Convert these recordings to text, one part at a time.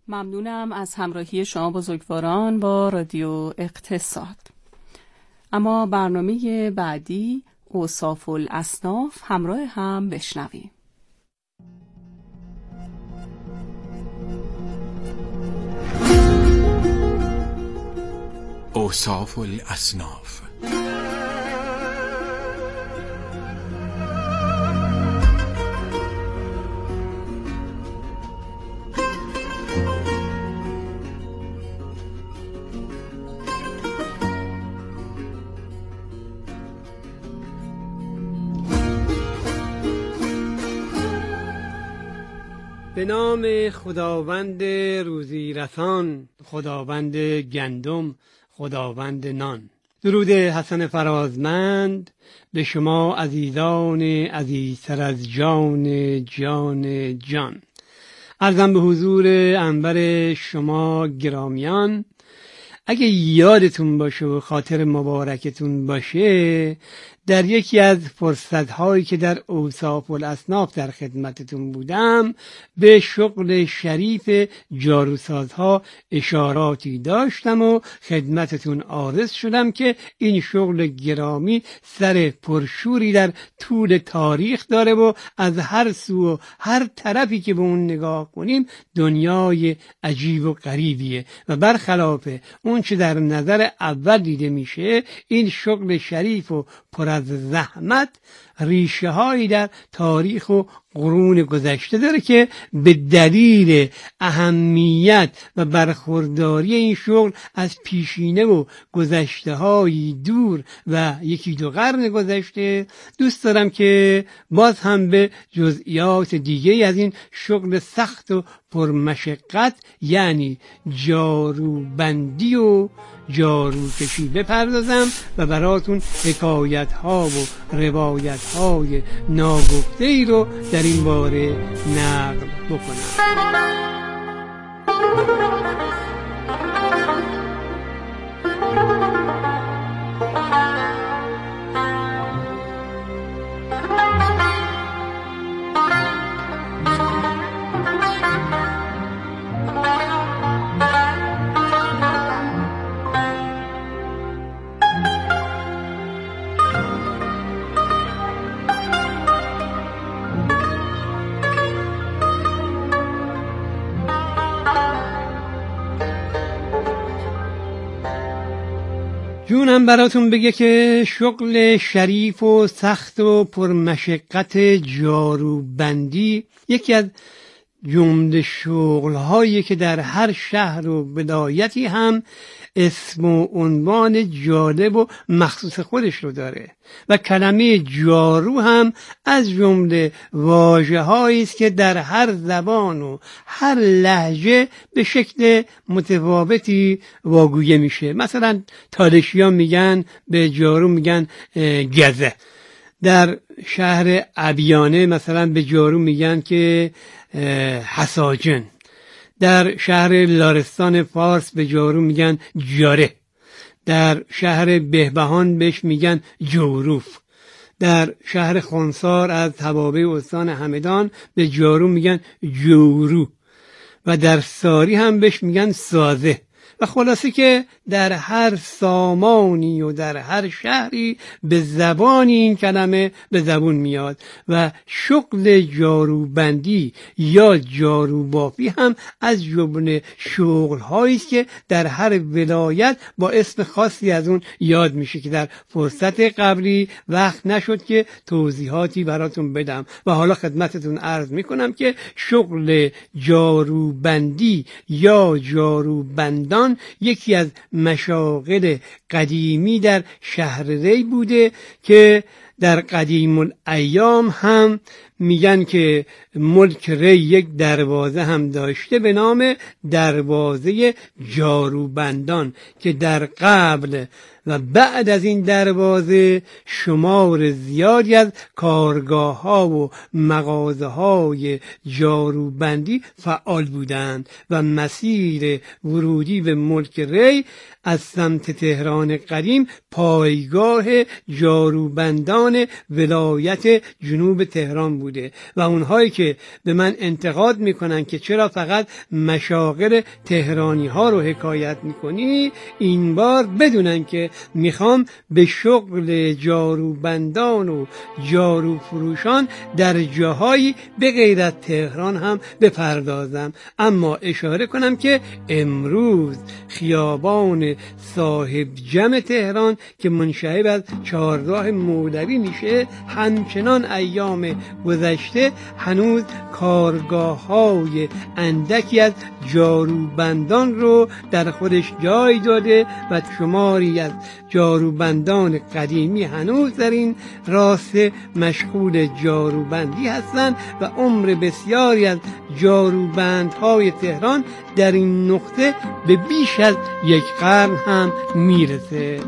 ممنونم از همراهی شما بزرگواران با رادیو اقتصاد. اما برنامه بعدی اوصاف الاصناف همراه هم بشنویم. اوصاف الاصناف. به نام خداوند روزی رسان، خداوند گندم، خداوند نان. درود حسن فرازمند به شما عزیزان عزیزتر از جان جان جان. عرضم به حضور انور شما گرامیان. اگه یادتون باشه و خاطر مبارکتون باشه، در یکی از فرصت‌هایی که در اوصاف الاصناف در خدمتتون بودم به شغل شریف جاروسازها اشاراتی داشتم و خدمتتون عارض شدم که این شغل گرامی سر پرشوری در طول تاریخ داره و از هر سو و هر طرفی که به اون نگاه کنیم دنیای عجیب و غریبیه و برخلاف اون چه در نظر اول دیده میشه، این شغل شریف و پر از زحمت ریشه هایی در تاریخ و قرون گذشته داره که به دلیل اهمیت و برخورداری این شغل از پیشینه و گذشته های دور و یکی دو قرن گذشته دوست دارم که باز هم به جزئیات دیگه از این شغل سخت و پرمشقت یعنی جاروبندی و جاروکشی بپردازم و براتون حکایت ها و روایت های ناگفته ای رو در این باره نقل بکنم. جونم براتون بگه که شغل شریف و سخت و پرمشقت جاروبندی یکی از جمله شغل‌هایی که در هر شهر و ولایتی هم اسم و عنوان جالب و مخصوص خودش رو داره و کلمه جارو هم از جمله واژه‌هایی است که در هر زبان و هر لهجه به شکل متفاوتی واگویه میشه. مثلا تالشیان میگن به جارو میگن گزه، در شهر ابیانه مثلا به جارو میگن که حساجن، در شهر لارستان فارس به جارو میگن جاره، در شهر بهبهان بهش میگن جوروف، در شهر خنسار از توابع استان همدان به جارو میگن جورو و در ساری هم بهش میگن سازه. و خلاصه که در هر سامانی و در هر شهری به زبانی این کلمه به زبون میاد و شغل جاروبندی یا جاروبافی هم از جمله شغل‌هایی است که در هر ولایت با اسم خاصی از اون یاد میشه که در فرصت قبلی وقت نشد که توضیحاتی براتون بدم و حالا خدمتتون عرض میکنم که شغل جاروبندی یا جاروبندان یکی از مشاغل قدیمی در شهر ری بوده که در قدیم الایام هم میگن که ملک ری یک دروازه هم داشته به نام دروازه جاروبندان که در قبل و بعد از این دروازه شمار زیادی از کارگاه ها و مغازه های جاروبندی فعال بودند و مسیر ورودی به ملک ری از سمت تهران قدیم پایگاه جاروبندان ولایت جنوب تهران بود بوده و اونهایی که به من انتقاد میکنن که چرا فقط مشاغل تهرانی ها رو حکایت میکنی، این بار بدونن که میخوام به شغل جاروبندان و جارو فروشان در جاهایی به غیر از تهران هم بپردازم. اما اشاره کنم که امروز خیابان صاحب جمع تهران که منشعب از چهارراه مولوی میشه، همچنان ایام گذشته هنوز کارگاه‌های اندکی از جاروبندان رو در خودش جای داده و شماری از جاروبندان قدیمی هنوز در این راسته مشغول جاروبندی هستند و عمر بسیاری از جاروبندهای تهران در این نقطه به بیش از 1 قرن هم میرسه.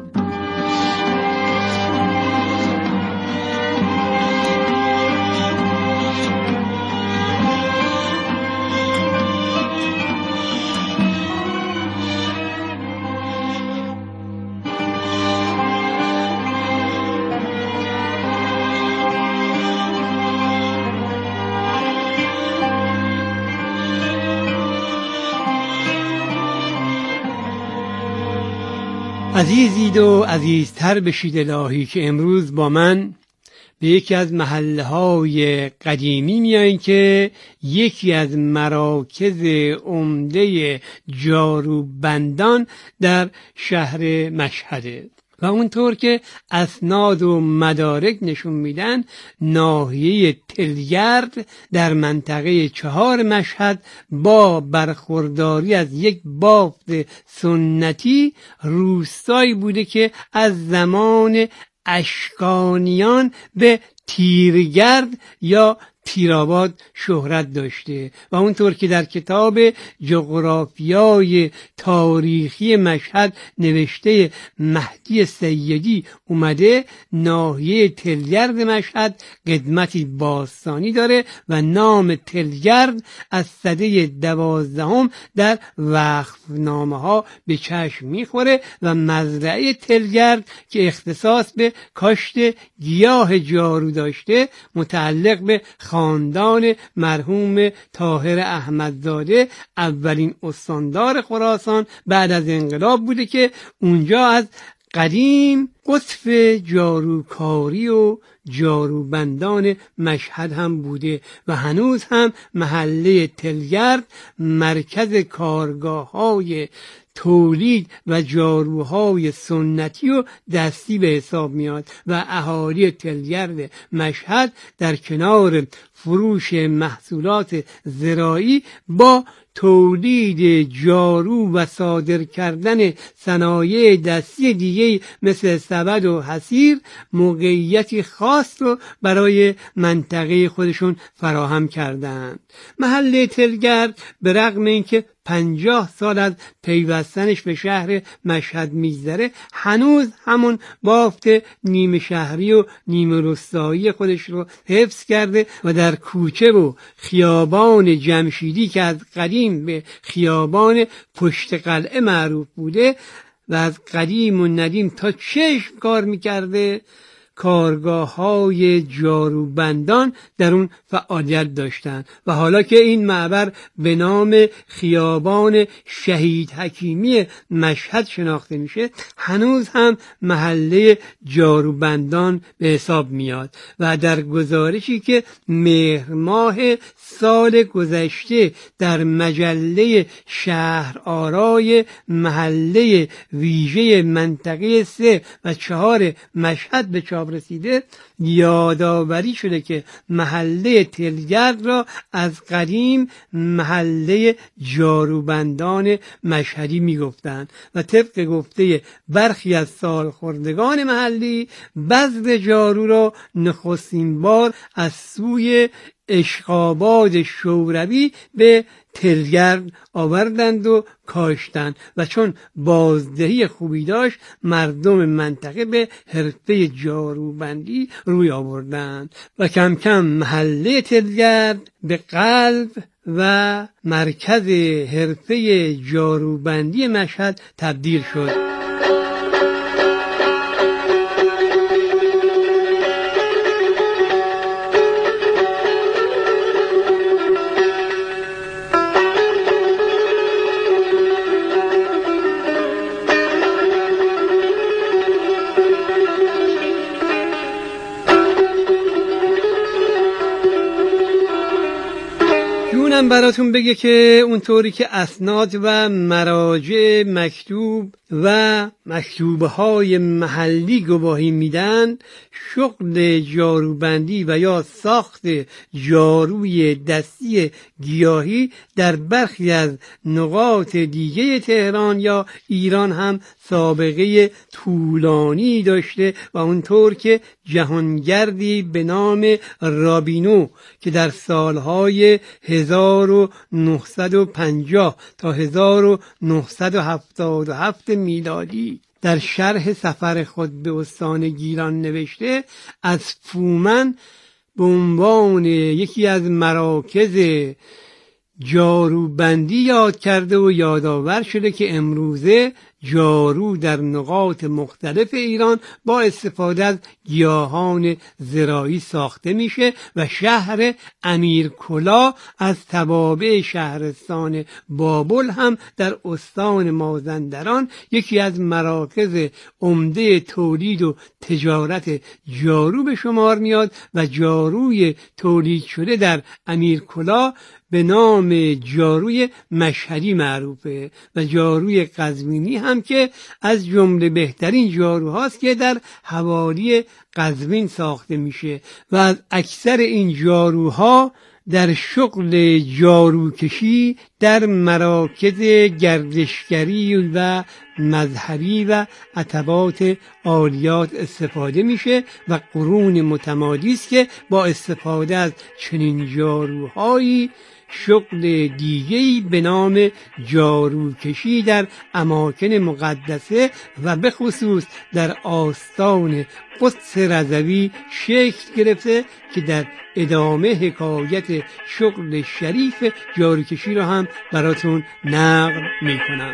عزیزید و عزیزتر بشید الهی که امروز با من به یکی از محله‌های قدیمی میایین که یکی از مراکز عمده جاروبندان در شهر مشهده و اونطور که اسناد و مدارک نشون میدن ناحیه تلگرد در منطقه 4 مشهد با برخورداری از یک بافت سنتی روستایی بوده که از زمان اشکانیان به تیرگرد یا تیرآباد شهرت داشته و اونطور که در کتاب جغرافیای تاریخی مشهد نوشته مهدی سیدی اومده، ناحیه تلگرد مشهد قدمتی باستانی داره و نام تلگرد از سده 12 در وقفنامه ها به چشم میخوره و مزرعه تلگرد که اختصاص به کاشت گیاه جارو داشته متعلق به خاندان مرحوم طاهر احمدزاده اولین استاندار خراسان بعد از انقلاب بوده که اونجا از قدیم قطب جاروکاری و جاروبندان مشهد هم بوده و هنوز هم محله تلگرد مرکز کارگاه‌های تولید و جاروهای سنتی و دستی به حساب میاد و اهالی تلگرد مشهد در کنار فروش محصولات زراعی با تولید جارو و صادر کردن صنایع دستی دیگه مثل سبد و حصیر موقعیتی خاص رو برای منطقه خودشون فراهم کردند. محله تلگرد به رغم اینکه 50 سال از پیوستنش به شهر مشهد میگذره هنوز همون بافت نیمه شهری و نیمه روستایی خودش رو حفظ کرده و در کوچه و خیابان جمشیدی که از قدیم به خیابان پشت قلعه معروف بوده و از قدیم و ندیم تا چشم کار میکرده، کارگاه‌های جاروبندان در اون فعالیت داشتند و حالا که این معبر به نام خیابان شهید حکیمی مشهد شناخته میشه هنوز هم محله جاروبندان به حساب میاد و در گزارشی که مهر ماه سال گذشته در مجله شهرآرای محله ویژه منطقه 3 و 4 مشهد به چاپ رسیده یادآوری شده که محله تلگرد را از قدیم محله جاروبندان مشهدی میگفتند و طبق گفته برخی از سالخوردگان محلی بذر جارو را نخستین بار از سوی اشقاباد شوروی به تلگرد آوردند و کاشتند و چون بازدهی خوبی داشت مردم منطقه به حرفه جاروبندی روی آوردند و کم کم محله تلگرد به قلب و مرکز حرفه جاروبندی مشهد تبدیل شد. براتون بگه که اونطوری که اسناد و مراجع مکتوب و مکتوبهای محلی گواهی میدن، شغل جاروبندی و یا ساخت جاروی دستی گیاهی در برخی از نقاط دیگه تهران یا ایران هم سابقه طولانی داشته و اونطور که جهانگردی به نام رابینو که در سالهای 1950 تا 1977 میلادی در شرح سفر خود به استان گیلان نوشته، از فومن به عنوان یکی از مراکز جاروبندی یاد کرده و یادآور شده که امروزه جارو در نقاط مختلف ایران با استفاده از گیاهان زراعی ساخته میشه و شهر امیرکلا از توابع شهرستان بابل هم در استان مازندران یکی از مراکز عمده تولید و تجارت جارو به شمار میاد و جاروی تولید شده در امیرکلا به نام جاروی مشهدی معروفه و جاروی قزوینی هم که از جمله بهترین جاروهاست که در حوالی قزوین ساخته میشه و از اکثر این جاروها در شغل جاروکشی در مراکز گردشگری و مذهبی و عتبات عالیات استفاده میشه و قرون متمادی است که با استفاده از چنین جاروهایی شغل دیگه‌ای به نام جاروکشی در اماکن مقدسه و به خصوص در آستان قدس رضوی شکل گرفته که در ادامه حکایت شغل شریف جاروکشی رو هم براتون نقل میکنم.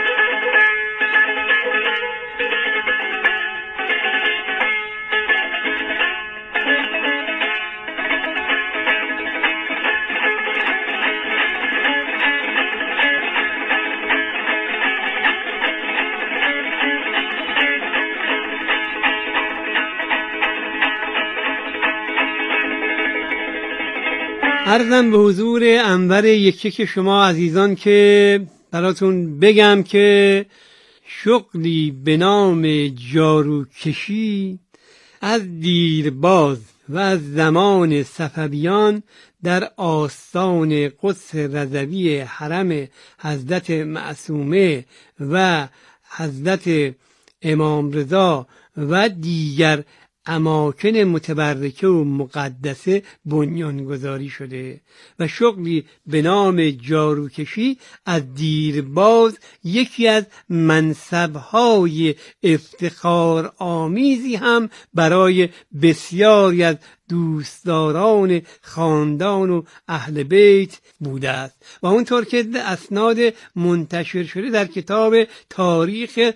عرضم به حضور انور یکی شما عزیزان که براتون بگم که شغلی به نام جاروکشی از دیرباز و از زمان صفویان در آستان قدس رضوی حرم حضرت معصومه و حضرت امام رضا و دیگر اماکن متبرکه و مقدسه بنیانگذاری شده و شغلی به نام جاروکشی از دیرباز یکی از منصب‌های افتخار آمیزی هم برای بسیاری از دوستداران خاندان و اهل بیت بوده است و اونطور که اسناد منتشر شده در کتاب تاریخ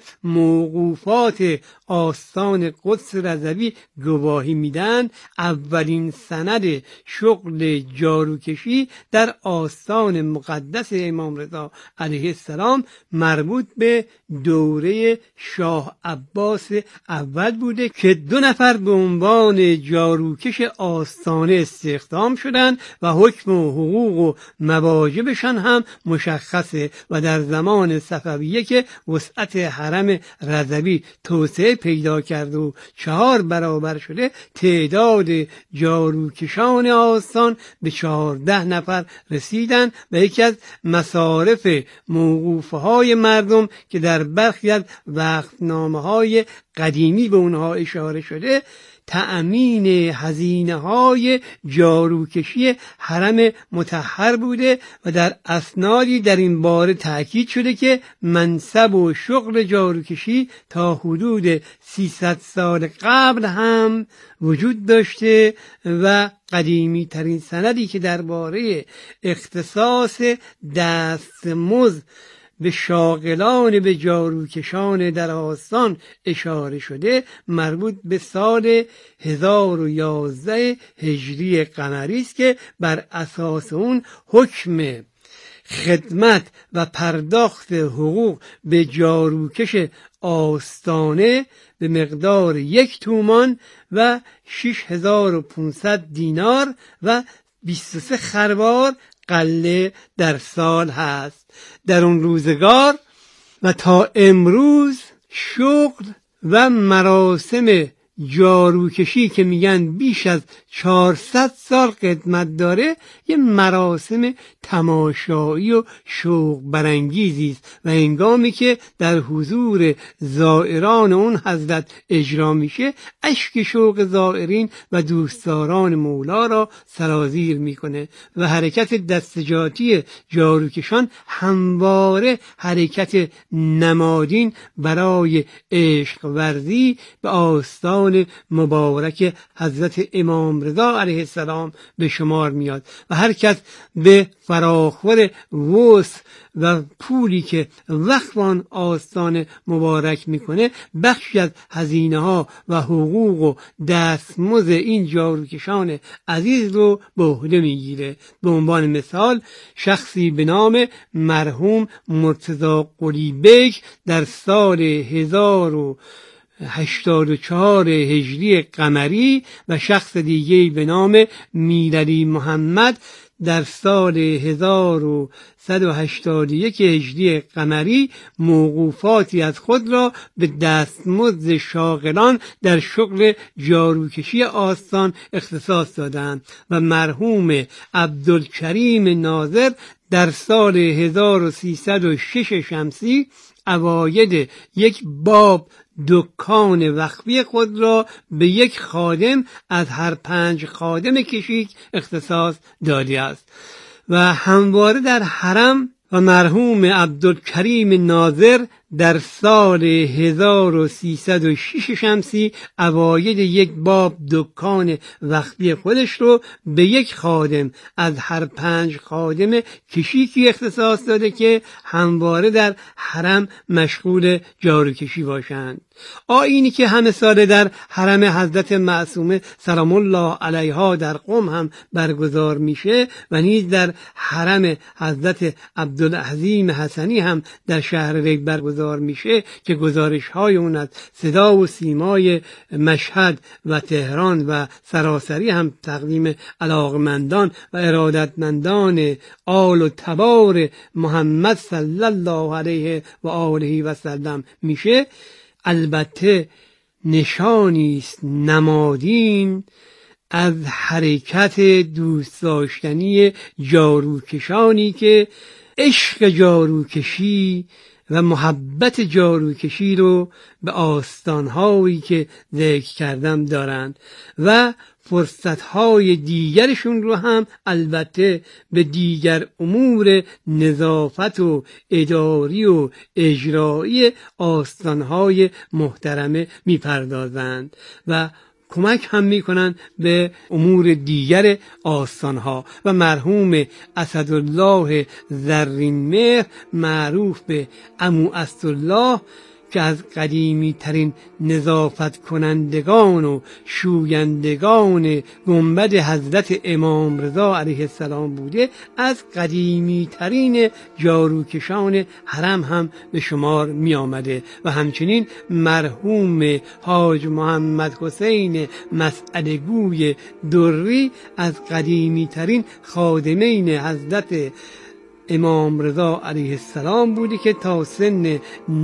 موقوفات آستان قدس رضوی گواهی میدن، اولین سند شغل جاروکشی در آستان مقدس امام رضا علیه السلام مربوط به دوره شاه عباس اول بوده که 2 نفر به عنوان جاروکش آستانه استخدام شدند و حکم و حقوق و مواجبشان هم مشخصه و در زمان صفویه که وسعت حرم رضوی توسعه پیدا کرد و 4 برابر شده، تعداد جاروکشان آستان به 14 نفر رسیدند و یکی از مصارف موقوفه های مردم که در برخی از وقتنامه های قدیمی به اونها اشاره شده تأمین هزینه های جاروکشی حرم مطهر بوده و در اسنادی در این باره تأکید شده که منصب و شغل جاروکشی تا حدود 300 سال قبل هم وجود داشته و قدیمی ترین سندی که درباره اختصاص دستمزد به شاغلان به جاروکشان در آستان اشاره شده مربوط به سال 1011 هجری قمری است که بر اساس اون حکم خدمت و پرداخت حقوق به جاروکش آستانه به مقدار 1 تومان و 6500 دینار و 23 خروار غله در سال هست. در اون روزگار و تا امروز شغل و مراسم جاروکشی که میگن بیش از 400 سال قدمت داره، یه مراسم تماشایی و شوق برانگیزی است و هنگامی که در حضور زائران اون حضرت اجرا میشه، اشک شوق زائرین و دوستداران مولا را سرازیر میکنه و حرکت دستجاتی جاروکشان همواره حرکت نمادین برای عشق ورزی به آستان مبارک حضرت امام رضا علیه السلام به شمار میاد و هر کس به فراخور وسع و پولی که وقف آن آستان مبارک میکنه، بخشی از هزینه ها و حقوق و دستمزد این جاروکشان عزیز رو به عهده میگیره. به عنوان مثال شخصی به نام مرحوم مرتضی قلی بیگ در سال 1084 هجری قمری و شخص دیگه به نام میرعلی محمد در سال 1181 هجری قمری موقوفاتی از خود را به دستمزد شاغلان در شغل جاروکشی آستان اختصاص دادند و مرحوم عبدالکریم ناظر در سال 1306 شمسی اواید یک باب دکان وقفی خود را به یک خادم از هر 5 خادم کشیک اختصاص داده است و همواره در حرم و مرحوم عبدالکریم ناظر در سال 1306 شمسی اواید یک باب دکان وقفی خودش رو به یک خادم از هر 5 خادم کشیکی اختصاص داده که همواره در حرم مشغول جاروکشی باشند. آیینی که همه ساله در حرم حضرت معصومه سلام الله علیها در قم هم برگزار میشه و نیز در حرم حضرت عبدالعظیم حسنی هم در شهر ریگ برگزار میشه که گزارش های اون از صدا و سیمای مشهد و تهران و سراسری هم تقدیم علاقمندان و ارادتمندان آل و تبار محمد صلی الله علیه و آله و سلم میشه. البته نشانی است نمادین از حرکت دوست داشتنی جاروکشانی که عشق جاروکشی و محبت جاروکشی رو به آستانهایی که ذکر کردم دارند و فرصتهای دیگرشون رو هم البته به دیگر امور نظافت و اداری و اجرایی آستانهای محترمه میپردازند و کمک هم میکنن به امور دیگر آستانها. و مرحوم اسدالله زرین مهر معروف به عمو اسدالله که از قدیمی ترین نظافت کنندگان و شویندگان گنبد حضرت امام رضا علیه السلام بوده، از قدیمی ترین جاروکشان حرم هم به شمار می آمده و همچنین مرحوم حاج محمد حسین مسئله گوی دری از قدیمی ترین خادمین حضرت امام رضا علیه السلام بودی که تا سن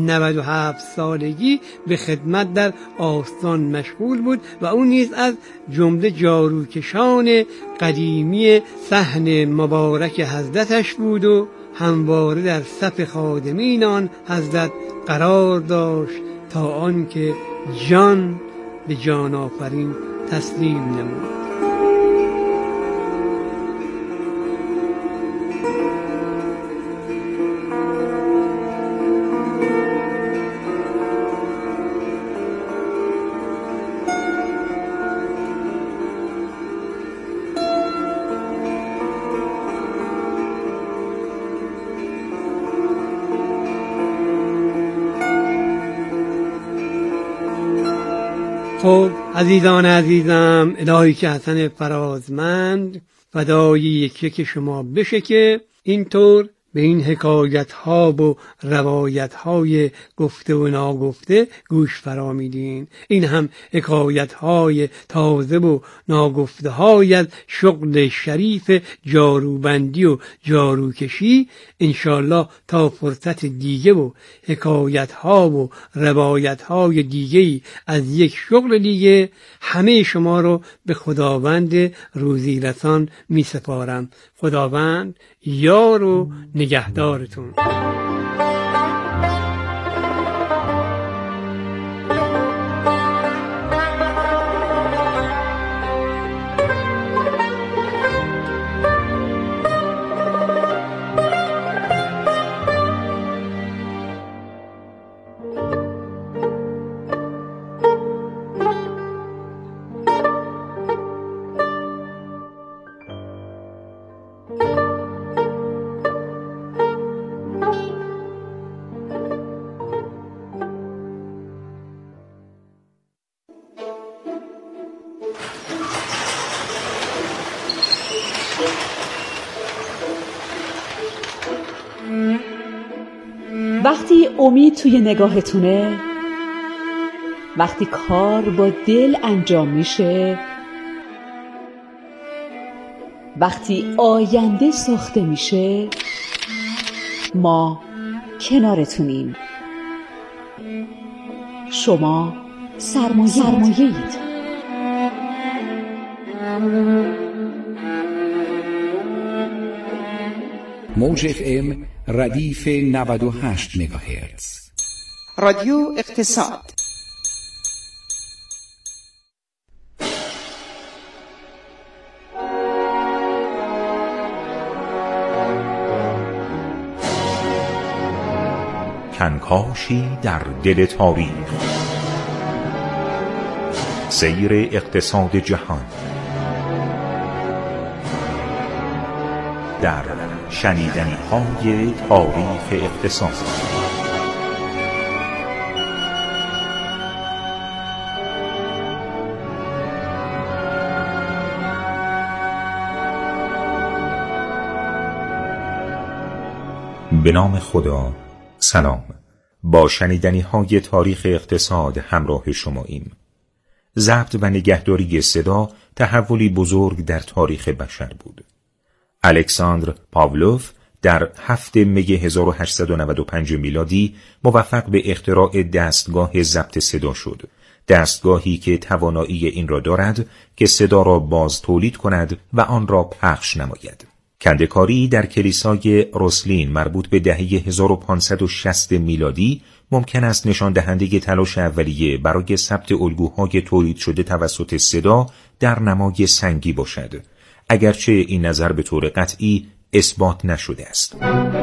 97 سالگی به خدمت در آستان مشغول بود و اون نیز از جمله جاروکشان قدیمی صحن مبارک حضرتش بود و همواره در صف خادمین آن حضرت قرار داشت تا آنکه جان به جان آفرین تسلیم نمود. خب عزیزان عزیزم، الهی که حسن فرازمند فدای یکی که شما بشه که اینطور به این حکایت ها و روایت های گفته و ناگفته گوش فرا میدین. این هم حکایت های تازه و ناگفته های از شغل شریف جاروبندی و جاروکشی. انشالله تا فرصت دیگه و حکایت ها و روایت های دیگه از یک شغل دیگه همه شما رو به خداوند روزی رسان می سپارم. خداوند یار و نگهدارتون. وقتی امید توی نگاهتونه، وقتی کار با دل انجام میشه، وقتی آینده ساخته میشه، ما کنارتونیم. شما سرمایه‌اید. موج FM ردیف 98 مگاهرتز. رادیو اقتصاد. کنکاشی در دل تاریخ. سیر اقتصاد جهان در شنیدنی‌های تاریخ اقتصاد. به نام خدا. سلام. با شنیدنی‌های تاریخ اقتصاد همراه شماییم. ضبط و نگهداری صدا تحولی بزرگ در تاریخ بشر بود. الکساندر پاولوف در 7 می 1895 میلادی موفق به اختراع دستگاه ضبط صدا شد. دستگاهی که توانایی این را دارد که صدا را باز تولید کند و آن را پخش نماید. کنده‌کاری در کلیسای روسلین مربوط به دهه 1560 میلادی ممکن است نشان دهنده تلاش اولیه برای ثبت الگوهای تولید شده توسط صدا در نمای سنگی باشد، اگرچه این نظر به طور قطعی اثبات نشده است.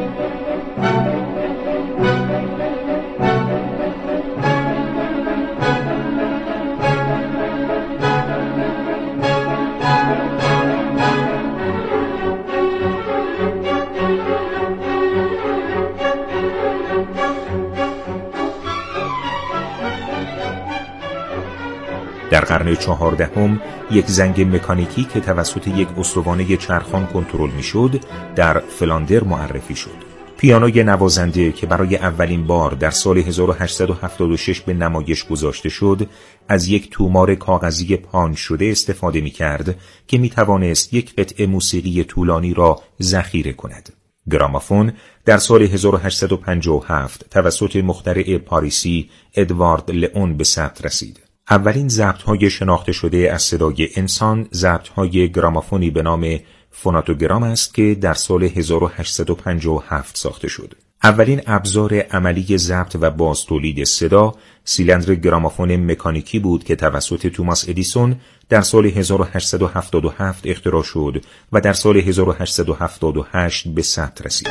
در قرن 14 یک زنگ مکانیکی که توسط یک استوانه چرخان کنترل میشد در فلاندر معرفی شد. پیانوی نوازنده که برای اولین بار در سال 1876 به نمایش گذاشته شد، از یک تومار کاغذی پانچ شده استفاده می‌کرد که می‌توانست یک قطعه موسیقی طولانی را ذخیره کند. گرامافون در سال 1857 توسط مخترع پاریسی ادوارد لئون به ثبت رسید. اولین ضبط‌های شناخته شده از صدای انسان ضبط‌های گرامافونی به نام فوناتوگرام است که در سال 1857 ساخته شد. اولین ابزار عملی ضبط و بازتولید صدا سیلندر گرامافون مکانیکی بود که توسط توماس ادیسون در سال 1877 اختراع شد و در سال 1878 به ثبت رسید.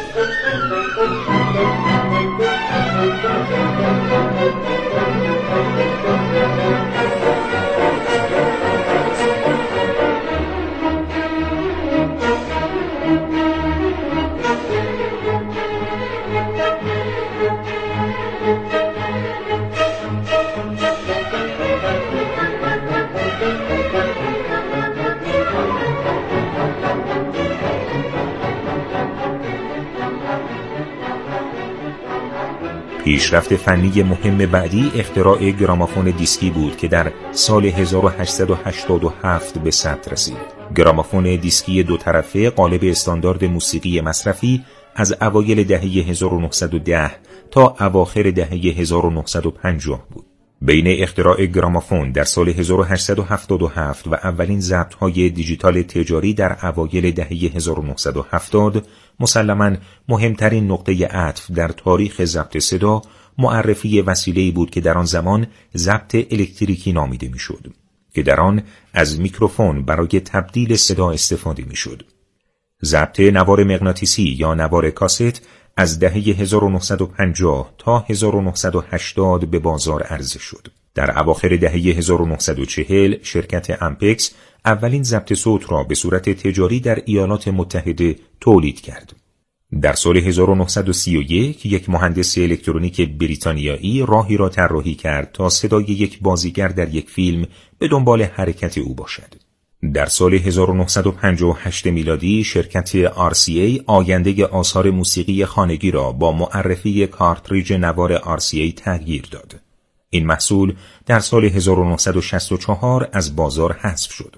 پیشرفت فنی مهم بعدی اختراع گرامافون دیسکی بود که در سال 1887 به ثبت رسید. گرامافون دیسکی دو طرفه قالب استاندارد موسیقی مصرفی از اوایل دهه 1910 تا اواخر دهه 1950 بود. بین اختراع گرامافون در سال 1877 و اولین ضبط‌های دیجیتال تجاری در اوایل دهه 1970 مسلماً مهمترین نقطه عطف در تاریخ ضبط صدا معرفی وسیله‌ای بود که در آن زمان ضبط الکتریکی نامیده می‌شد، که در آن از میکروفون برای تبدیل صدا استفاده می‌شد. ضبط نوار مغناطیسی یا نوار کاست از دهه 1950 تا 1980 به بازار عرضه شد. در اواخر دهه 1940 شرکت امپکس اولین ضبط صوت را به صورت تجاری در ایالات متحده تولید کرد. در سال 1931 یک مهندس الکترونیک بریتانیایی راهی را طراحی کرد تا صدای یک بازیگر در یک فیلم به دنبال حرکت او باشد. در سال 1958 میلادی شرکت RCA آینده آثار موسیقی خانگی را با معرفی کارتریج نوار RCA تغییر داد. این محصول در سال 1964 از بازار حذف شد.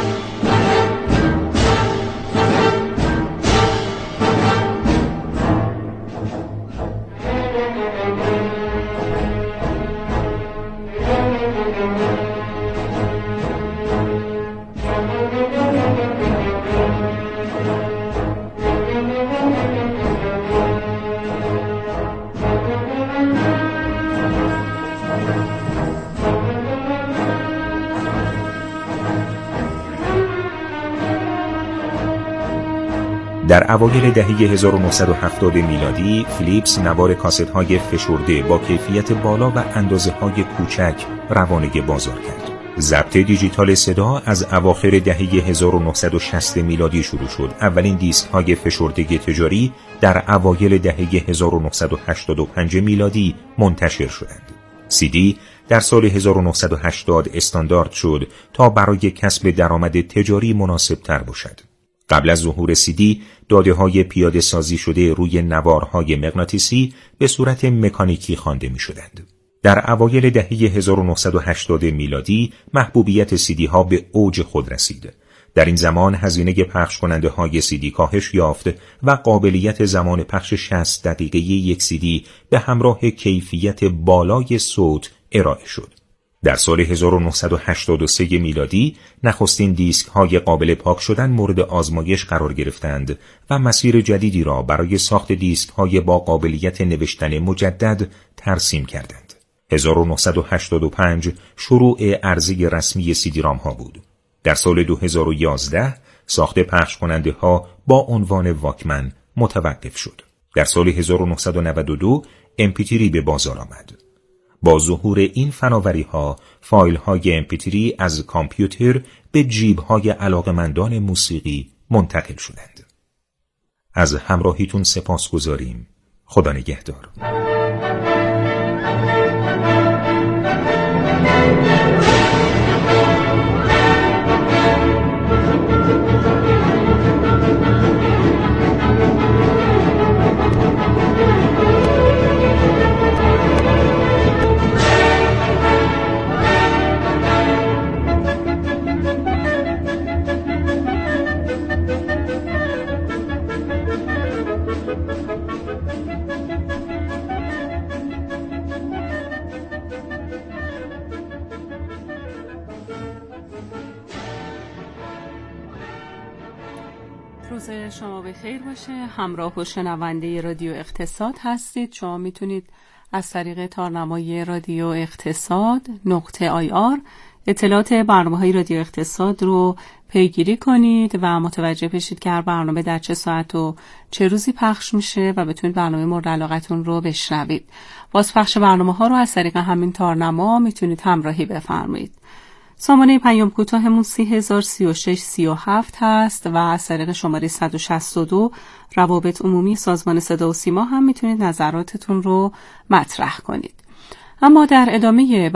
در اوایل دهه 1970 میلادی فیلیپس نوار کاست‌های فشرده با کیفیت بالا و اندازه‌های کوچک روانه بازار کرد. ضبط دیجیتال صدا از اواخر دهه 1960 میلادی شروع شد. اولین دیسک‌های فشرده تجاری در اوایل دهه 1985 میلادی منتشر شدند. CD در سال 1980 استاندارد شد تا برای کسب درآمد تجاری مناسب‌تر باشد. قبل از ظهور CD داده‌های پیاده سازی شده روی نوارهای مغناطیسی به صورت مکانیکی خوانده می‌شدند. در اوایل دهه 1980 میلادی محبوبیت CD ها به اوج خود رسید. در این زمان هزینه پخش کننده های CD کاهش یافت و قابلیت زمان پخش 60 دقیقه یک CD به همراه کیفیت بالای صوت ارائه شد. در سال 1983 میلادی نخستین دیسک های قابل پاک شدن مورد آزمایش قرار گرفتند و مسیر جدیدی را برای ساخت دیسک های با قابلیت نوشتن مجدد ترسیم کردند. 1985 شروع عرضه رسمی CD رام ها بود. در سال 2011 ساخت پخش کننده ها با عنوان واکمن متوقف شد. در سال 1992 MP3 به بازار آمد. با ظهور این فناوری‌ها، فایل‌های MP3 از کامپیوتر به جیب‌های علاقه‌مندان موسیقی منتقل شدند. از همراهیتون سپاسگزاریم. خدا نگهدار. روز شما بخیر باشه. همراه و شنونده رادیو اقتصاد هستید. شما میتونید از طریق تارنمای رادیو اقتصاد .ir اطلاعات برنامه‌های رادیو اقتصاد رو پیگیری کنید و متوجه بشید که هر برنامه در چه ساعت و چه روزی پخش میشه و بتونید برنامه مورد علاقتون رو بشنوید. بازپخش برنامه‌ها رو از طریق همین تارنما میتونید همراهی بفرمایید. سامانه پیام کوتاهمون 303637 هست و از طریق شماره 162 روابط عمومی سازمان صدا و سیما هم میتونید نظراتتون رو مطرح کنید. اما در ادامه